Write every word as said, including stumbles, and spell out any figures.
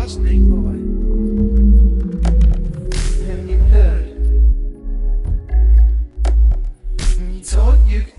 snake boy. Have you heard? He told you.